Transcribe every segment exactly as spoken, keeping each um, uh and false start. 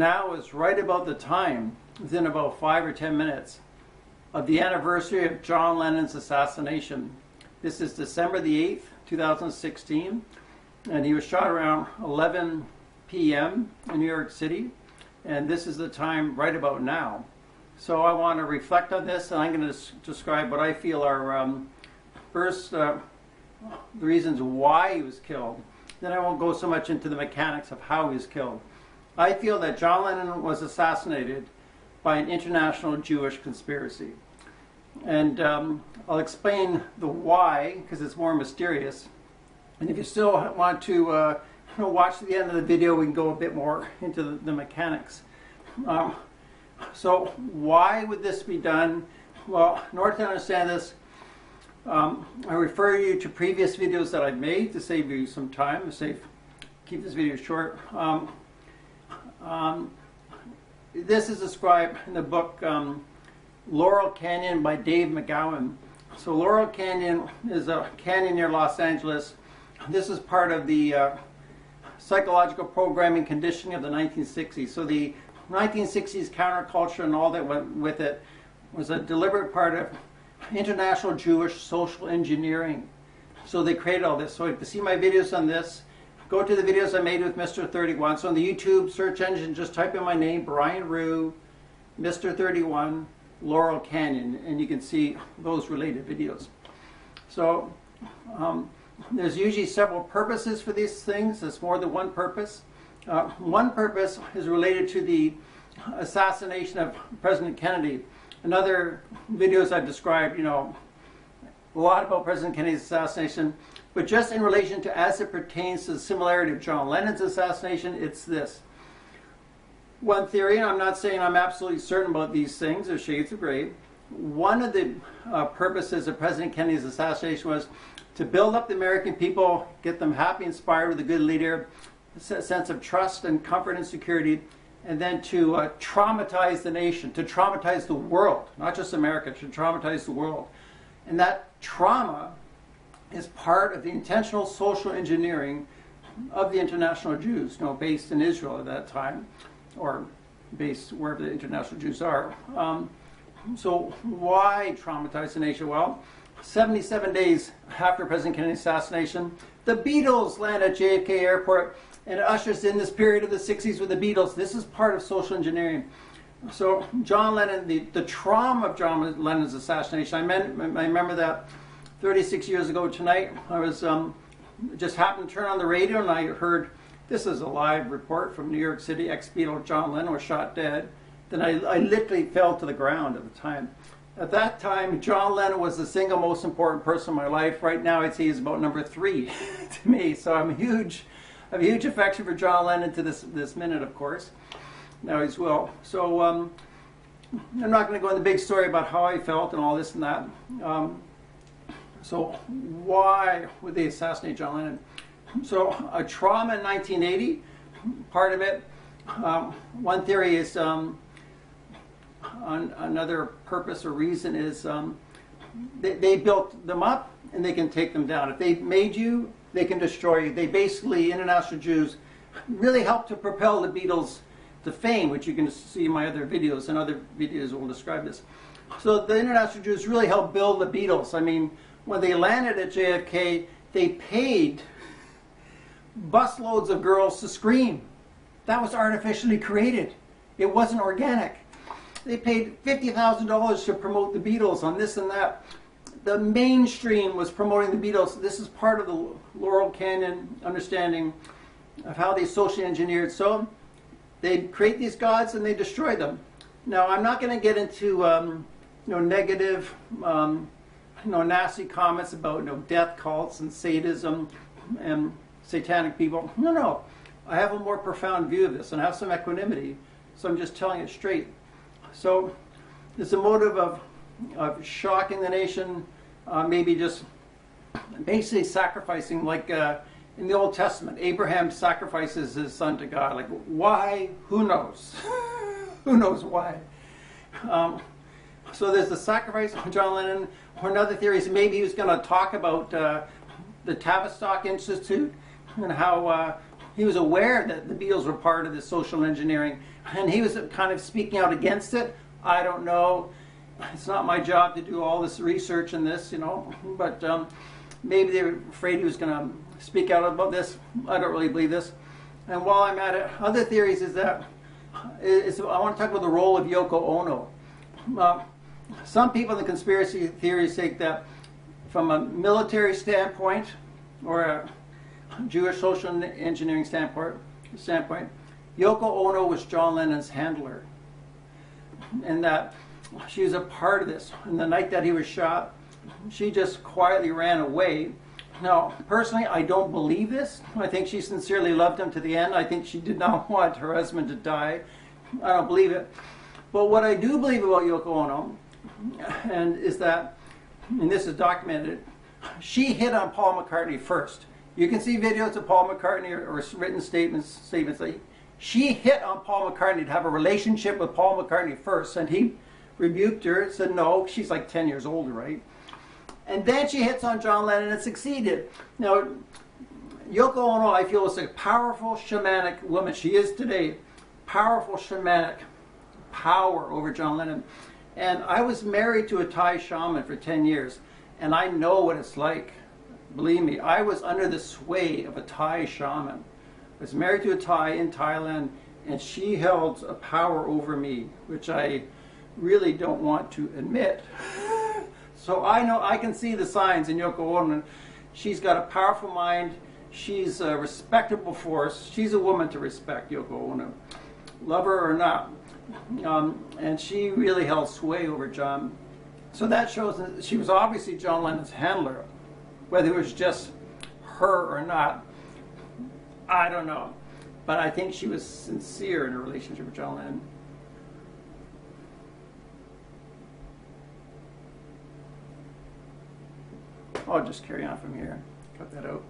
now is right about the time, within about five or ten minutes, of the anniversary of John Lennon's assassination. This is December the eighth, two thousand sixteen, and he was shot around eleven p m in New York City, and this is the time right about now. So I want to reflect on this, and I'm going to describe what I feel are um, first uh, the reasons why he was killed. Then I won't go so much into the mechanics of how he was killed. I feel that John Lennon was assassinated by an international Jewish conspiracy. And um, I'll explain the why, because it's more mysterious. And if you still want to uh, you know, watch the end of the video, we can go a bit more into the, the mechanics. Um, so why would this be done? Well, in order to understand this, um, I refer you to previous videos that I've made to save you some time, to save, keep this video short. Um, um, this is described in the book um, Laurel Canyon by Dave McGowan. So Laurel Canyon is a canyon near Los Angeles. This is part of the uh, psychological programming conditioning of the nineteen sixties. So the nineteen sixties counterculture and all that went with it was a deliberate part of international Jewish social engineering. So they created all this. So to see my videos on this, go to the videos I made with Mister thirty-one. So on the YouTube search engine, just type in my name, Brian Rue, Mister thirty-one, Laurel Canyon, and you can see those related videos. So um, there's usually several purposes for these things. There's more than one purpose. Uh, one purpose is related to the assassination of President Kennedy. In other videos I've described, you know, a lot about President Kennedy's assassination, but just in relation to as it pertains to the similarity of John Lennon's assassination, it's this. One theory, and I'm not saying I'm absolutely certain about these things, there's shades of gray. One of the uh, purposes of President Kennedy's assassination was to build up the American people, get them happy, inspired with a good leader, a sense of trust and comfort and security, and then to uh, traumatize the nation, to traumatize the world, not just America, to traumatize the world. And that trauma is part of the intentional social engineering of the international Jews, you know, based in Israel at that time, or based wherever the international Jews are. Um, so why traumatize the nation? Well, seventy-seven days after President Kennedy's assassination, the Beatles land at J F K Airport, and it ushers in this period of the sixties with the Beatles. This is part of social engineering. So John Lennon, the, the trauma of John Lennon's assassination, I, meant, I remember that thirty-six years ago tonight, I was um, just happened to turn on the radio and I heard, this is a live report from New York City, ex-Beatle John Lennon was shot dead. Then I, I literally fell to the ground at the time. At that time, John Lennon was the single most important person in my life. Right now, I'd say he's about number three to me. So I'm a huge, I have a huge affection for John Lennon to this, this minute, of course. Now he's well. So um, I'm not going to go into the big story about how I felt and all this and that. Um, so why would they assassinate John Lennon? So a trauma in nineteen eighty, part of it. Um, one theory is um, an, another purpose or reason is um, they, they built them up and they can take them down. If they made you, they can destroy you. They basically, international Jews, really helped to propel the Beatles to fame, which you can see in my other videos, and other videos will describe this. So the international Jews really helped build the Beatles. I mean, when they landed at J F K, they paid busloads of girls to scream. That was artificially created. It wasn't organic. They paid fifty thousand dollars to promote the Beatles on this and that. The mainstream was promoting the Beatles. This is part of the Laurel Canyon understanding of how they socially engineered. So they create these gods and they destroy them. Now, I'm not going to get into um, you know, negative, um, you know, nasty comments about you know, death cults and sadism and satanic people. No, no. I have a more profound view of this and I have some equanimity. So I'm just telling it straight. So there's a motive of, of shocking the nation, uh, maybe just basically sacrificing, like uh, in the Old Testament, Abraham sacrifices his son to God. Like, why? Who knows? Who knows why? Um, so there's the sacrifice of John Lennon. Or another theory is maybe he was going to talk about uh, the Tavistock Institute and how uh, he was aware that the Beatles were part of this social engineering, and he was kind of speaking out against it. I don't know. It's not my job to do all this research in this, you know, but um, maybe they were afraid he was going to speak out about this. I don't really believe this. And while I'm at it, other theories is that is, I want to talk about the role of Yoko Ono. Uh, some people in the conspiracy theories think that from a military standpoint or a Jewish social engineering standpoint, standpoint, Yoko Ono was John Lennon's handler, and that she was a part of this. And the night that he was shot, she just quietly ran away. Now, personally, I don't believe this. I think she sincerely loved him to the end. I think she did not want her husband to die. I don't believe it. But what I do believe about Yoko Ono, and is that, and this is documented, she hit on Paul McCartney first. You can see videos of Paul McCartney or, or written statements, statements like she hit on Paul McCartney to have a relationship with Paul McCartney first, and he rebuked her, said no. She's like ten years older, right? And then she hits on John Lennon and succeeded. Now, Yoko Ono, I feel, is a powerful shamanic woman. She is today. Powerful shamanic power over John Lennon. And I was married to a Thai shaman for ten years, and I know what it's like. Believe me, I was under the sway of a Thai shaman. I was married to a Thai in Thailand, and she held a power over me, which I really don't want to admit. So I know, I can see the signs in Yoko Ono. She's got a powerful mind. She's a respectable force. She's a woman to respect, Yoko Ono. Love her or not. Um, and she really held sway over John. So that shows that she was obviously John Lennon's handler. Whether it was just her or not, I don't know. But I think she was sincere in her relationship with John Lennon. I'll just carry on from here. Cut that out.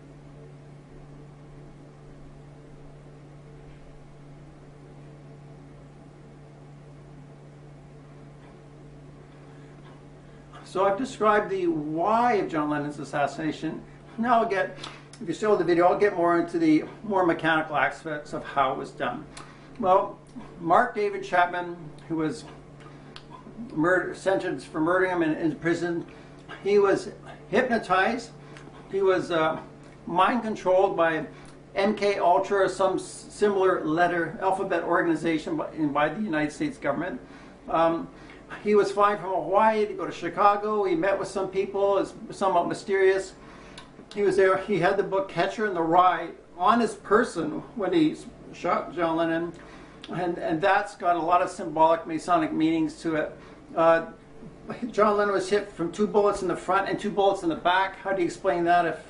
So I've described the why of John Lennon's assassination. Now I'll get, if you still have the video, I'll get more into the more mechanical aspects of how it was done. Well, Mark David Chapman, who was murder, sentenced for murdering him in, in prison, he was hypnotized. He was uh, mind controlled by M K Ultra, some similar letter alphabet organization by, by the United States government. Um, He was flying from Hawaii to go to Chicago. He met with some people. It's somewhat mysterious. He was there. He had the book Catcher in the Rye on his person when he shot John Lennon. And, and that's got a lot of symbolic Masonic meanings to it. Uh, John Lennon was hit from two bullets in the front and two bullets in the back. How do you explain that if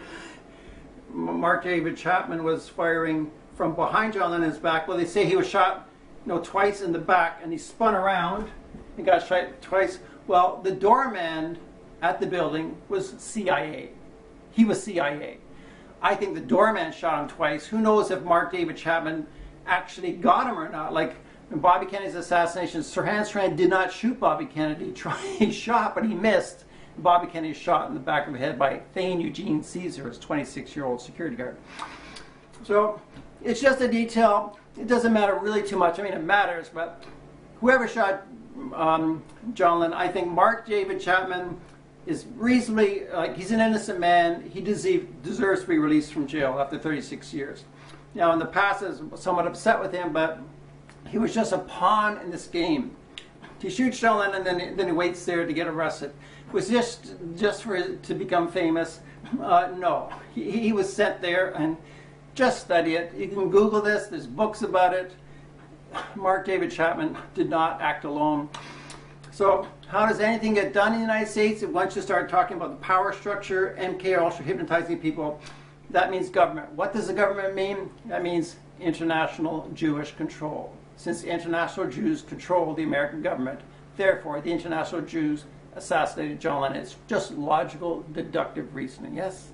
Mark David Chapman was firing from behind John Lennon's back? Well, they say he was shot, you know, twice in the back, and he spun around. He got shot twice. Well, the doorman at the building was C I A. He was C I A. I think the doorman shot him twice. Who knows if Mark David Chapman actually got him or not? Like in Bobby Kennedy's assassination, Sirhan Sirhan did not shoot Bobby Kennedy. He shot, but he missed. Bobby Kennedy was shot in the back of the head by Thane Eugene Caesar, his twenty-six-year-old security guard. So it's just a detail. It doesn't matter really too much. I mean, it matters, but whoever shot Um, John Lennon, I think Mark David Chapman is reasonably, like, he's an innocent man. He deserve, deserves to be released from jail after thirty-six years. Now, in the past, I was somewhat upset with him, but he was just a pawn in this game. He shoots John Lennon, and then, then he waits there to get arrested. It was just, just for to become famous. Uh, no, he, he was sent there, and just study it. You can Google this. There's books about it. Mark David Chapman did not act alone. So how does anything get done in the United States? Once you start talking about the power structure, M K Ultra hypnotizing people, that means government. What does the government mean? That means international Jewish control. Since the international Jews control the American government, therefore the international Jews assassinated John Lennon. It's just logical, deductive reasoning, yes?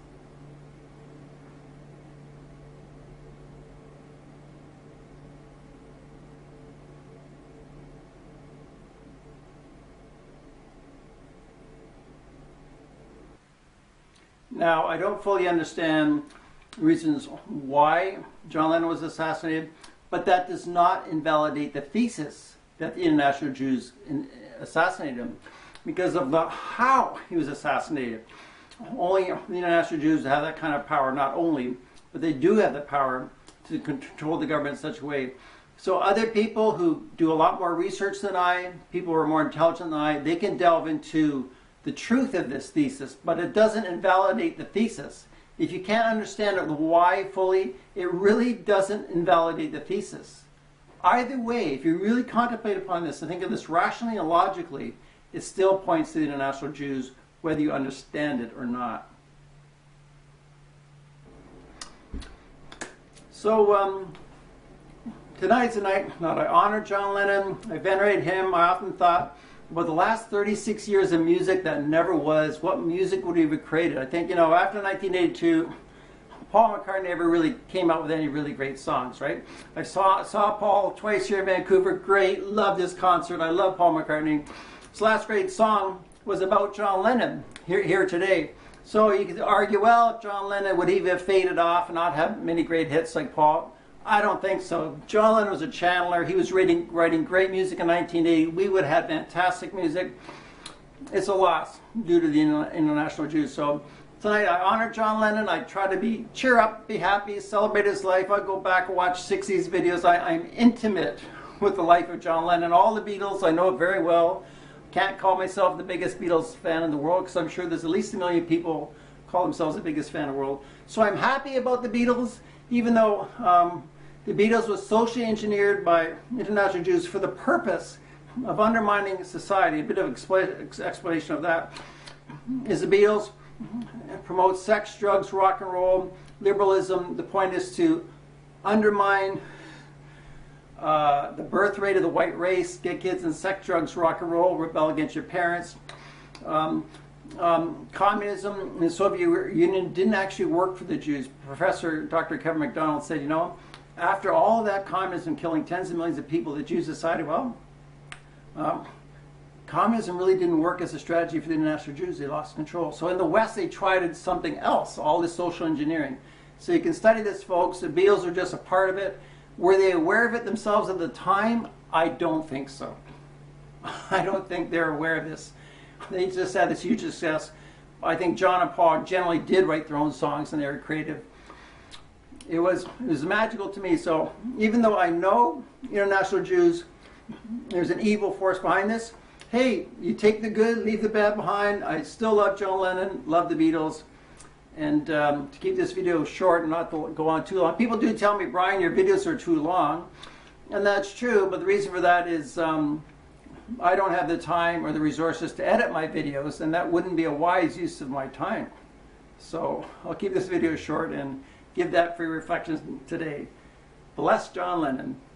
Now, I don't fully understand reasons why John Lennon was assassinated, but that does not invalidate the thesis that the international Jews in, assassinated him, because of the how he was assassinated. Only the international Jews have that kind of power, not only, but they do have the power to control the government in such a way. So other people who do a lot more research than I, people who are more intelligent than I, they can delve into the truth of this thesis, but it doesn't invalidate the thesis. If you can't understand the why fully, it really doesn't invalidate the thesis. Either way, if you really contemplate upon this and think of this rationally and logically, it still points to the international Jews, whether you understand it or not. So, um, tonight's the night that I honor John Lennon, I venerate him. I often thought about the last thirty-six years of music that never was. What music would we have created? I think, you know, after nineteen eighty-two, Paul McCartney never really came out with any really great songs, right? I saw saw Paul twice here in Vancouver. Great, loved this concert. I love Paul McCartney. His last great song was about John Lennon here, here today. So you could argue, well, John Lennon, would he have faded off and not have many great hits like Paul? I don't think so. John Lennon was a channeler. He was writing, writing great music in nineteen eighty. We would have fantastic music. It's a loss due to the international Jews. So tonight I honor John Lennon. I try to be cheer up, be happy, celebrate his life. I go back and watch sixties videos. I, I'm intimate with the life of John Lennon. All the Beatles, I know it very well. Can't call myself the biggest Beatles fan in the world, because I'm sure there's at least a million people call themselves the biggest fan in the world. So I'm happy about the Beatles, even though um, the Beatles was socially engineered by international Jews for the purpose of undermining society. A bit of expla explanation of that is the Beatles promote sex, drugs, rock and roll, liberalism. The point is to undermine uh, the birth rate of the white race, get kids in sex, drugs, rock and roll, rebel against your parents. Um, Um, communism in the Soviet Union didn't actually work for the Jews. Professor Doctor Kevin MacDonald said, you know, after all of that communism killing tens of millions of people, the Jews decided, well, uh, communism really didn't work as a strategy for the international Jews. They lost control. So in the West, they tried something else, all this social engineering. So you can study this, folks. The Beatles are just a part of it. Were they aware of it themselves at the time? I don't think so. I don't think they're aware of this. They just had this huge success. I think John and Paul generally did write their own songs, and they were creative. It was, it was magical to me. So even though I know international Jews, there's an evil force behind this, hey, you take the good, leave the bad behind. I still love John Lennon, love the Beatles. And um, to keep this video short and not to go on too long, people do tell me, Brian, your videos are too long. And that's true, but the reason for that is um, I don't have the time or the resources to edit my videos, and that wouldn't be a wise use of my time. So I'll keep this video short and give that for your reflections today. Bless John Lennon.